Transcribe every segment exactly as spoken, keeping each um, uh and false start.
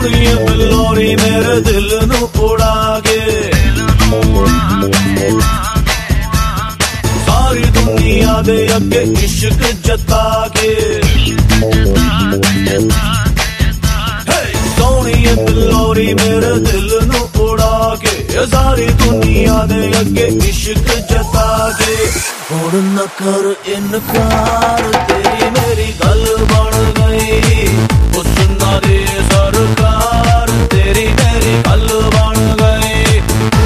सोनिए बिल्लोरी मेरे दिल नू उड़ा के, सारी दुनिया दे अगे इश्क जता के। सोनिए बिल्लोरी मेरे दिल नू उड़ा के, सारी दुनिया दे अगे इश्क जता के। हुण न कर इनकार, तेरी मेरी गल बन गई, हुस्ना दे सरकार, तेरी मेरी गल बन गई।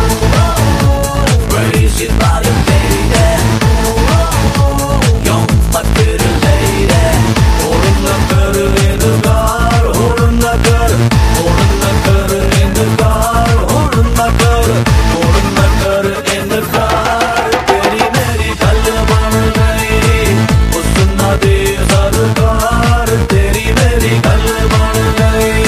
Crazy about it, baby, you're my pretty lady। हुण न कर इनकार, हुण न कर, हुण न कर इनकार, हुण न कर, हुण न कर इनकार, तेरी मेरी गल बन गई, हुस्ना दे सरकार, तेरी मेरी गल बन गई।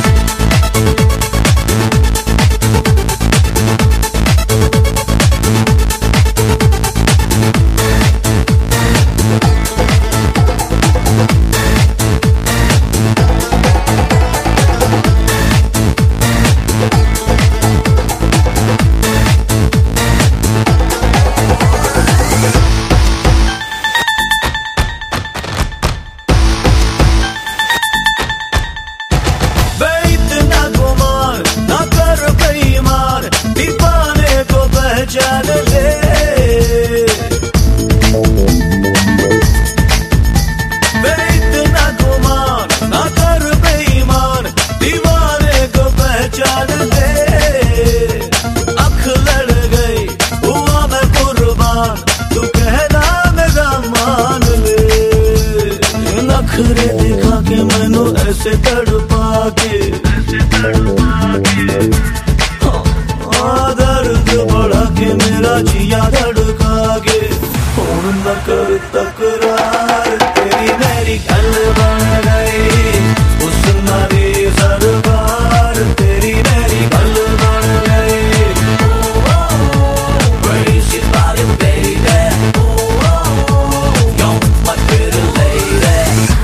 पहचान ले, इतना गुमान ना कर बेईमान, दीवाने को पहचान ले। अख लड़ गई हुआ मैं कुर्बान, तू कहना मेरा मान ले। नखरे दिखा के मैनू ऐसे तड़पा के, दर्द बढ़ा के मेरा जिया धड़का के। हुण न कर तकरार, तेरी मेरी गल बन गई, हुस्ना दे सरकार, तेरी मेरी गल बन गई। Crazy about it, baby, you're my pretty lady।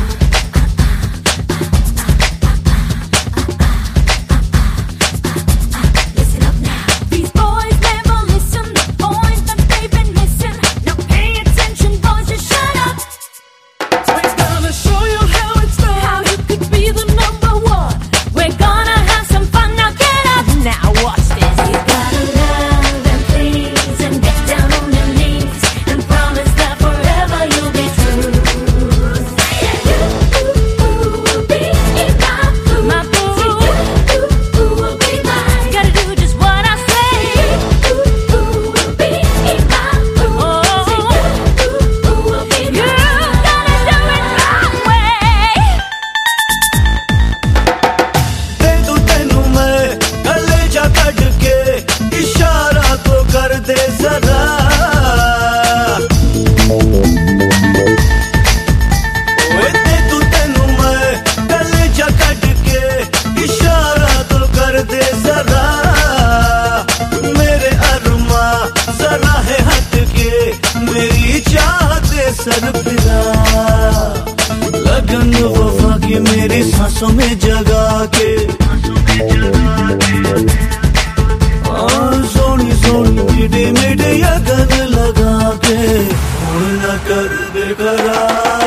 सर फिरा लगन वफा की मेरी सांसों में जगा के, सोनी सोनी मीठी मीठी अगन लगा के। हुण न कर बेकरार,